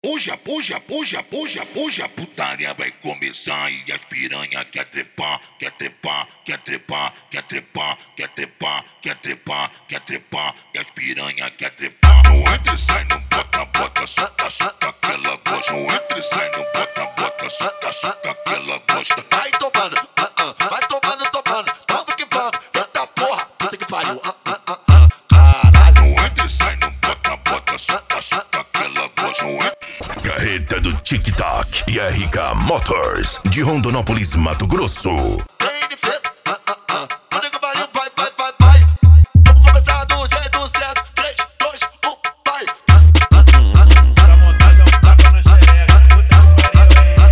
Hoje a putaria vai começar e as piranha quer trepar, quer trepar, quer trepar, quer trepar, quer trepar, quer trepar, quer trepar, e as piranha quer trepar. Não entra e sai, não bota, bota, suca, suca que ela gosta. Não entra e sai, não bota, bota, suca, suca que ela gosta. Vai tomando, vai tomando, tomando, toma que vamos, eita porra, puta que pariu, caralho. Não entra e sai, não bota, bota, suca, suca que ela gosta. Não entra. Carreta do Tic Tac e RK Motors de Rondonópolis, Mato Grosso. Vem de feito, puta que pariu, vai, vai, vai, vai. Vamos começar do jeito certo, 3, 2, 1, vai. Essa montagem é um tapa na xereca, puta que pariu,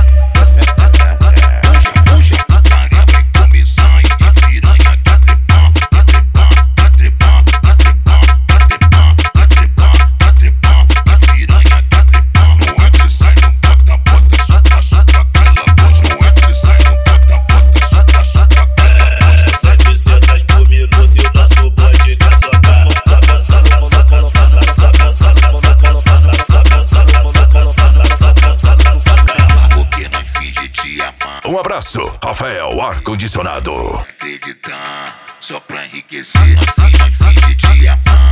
Hoje a putaria vai começar e as piranha quer trepar, quer trepar, quer trepar, quer trepar, quer trepar, quer trepar, quer trepar, as piranha quer trepar. Não entra e sai, não bota, bota, suca, suca que ela gosta. Não entra e sai, não bota, bota, suca, suca que ela gosta. 700 por minuto e o nosso bonde quer socar. Soca, soca, soca, soca, soca, soca, soca, soca, soca, soca, soca, soca, soca, soca. Porque nós finge te amar, Um abraço, Rafael Ar-Condicionado. acreditar, só pra enriquecer. Nós finge te amar.